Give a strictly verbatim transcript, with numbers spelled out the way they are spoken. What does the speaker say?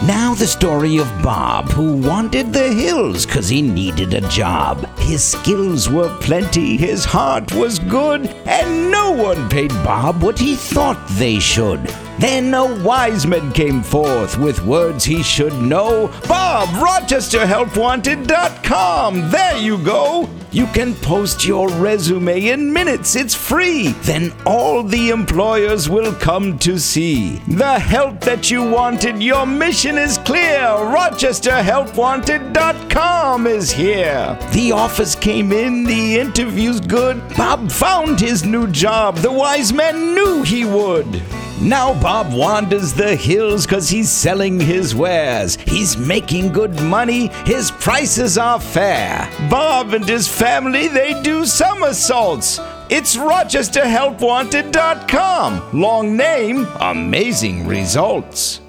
Now the story of Bob, who wanted the hills 'cause he needed a job. His skills were plenty, his heart was good, and no one paid Bob what he thought they should. Then a wise man came forth with words he should know. Bob, Rochester Help Wanted dot com. There you go. You can post your resume in minutes. It's free. Then all the employers will come to see the help that you wanted. Your mission is clear. Rochester Help Wanted dot com is here. The offers came in, the interview's good. Bob found his new job. The wise man knew he would. Now Bob wanders the hills 'cause he's selling his wares. He's making good money, his prices are fair. Bob and his family, they do somersaults. It's Rochester Help Wanted dot com. Long name, amazing results.